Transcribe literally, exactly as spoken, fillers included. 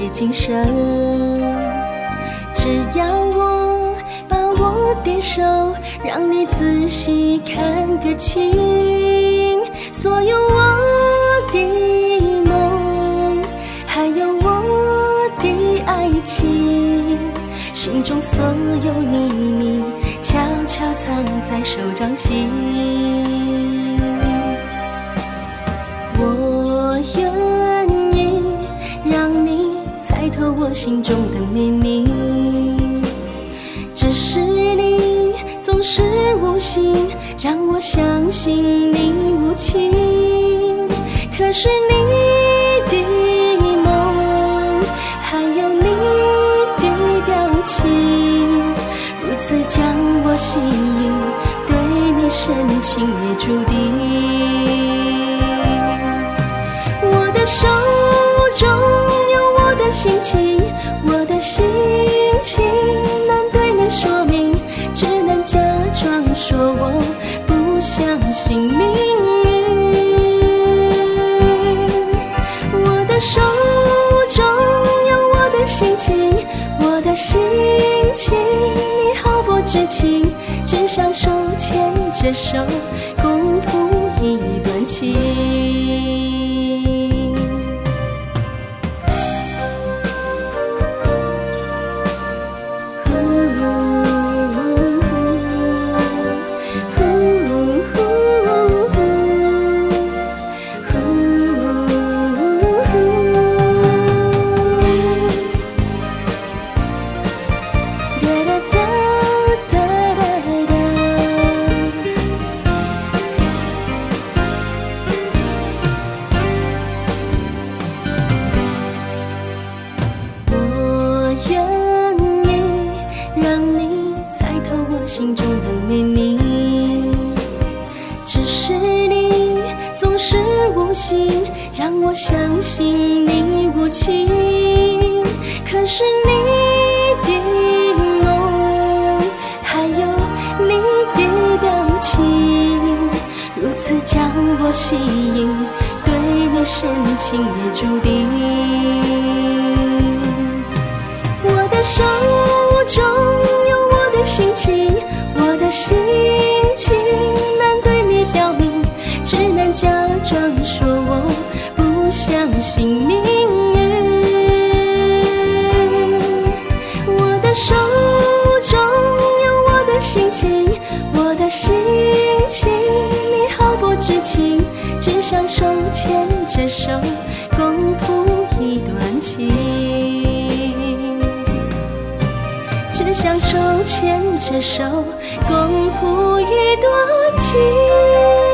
世今生。只要我把我的手，让你仔细看个清，所有我的梦，还有我的爱情，心中所有秘密，悄悄藏在手掌心。我愿意让你猜透我心中的秘密，只是你总是无心让我相信你无情。可是你的梦，还有你的表情，如此将我吸引，对你深情也注定。我的手中有我的心情，我的心情难对你说明，只能假装说我不相信命运。我的手中有我的心情，我的心情你毫不知情，只想手牵着手共谱一段情。心中的秘密，只是你总是无心让我相信你无情。可是你的梦，还有你的表情，如此将我吸引，对你深情也注定。我的手中有我的心情，我的心情难对你表明，只能假装说我不相信命运。我的手中有我的心情，我的心情你毫不知情，只想手牵着手共谱一段情，只想手牵着手共谱一段情。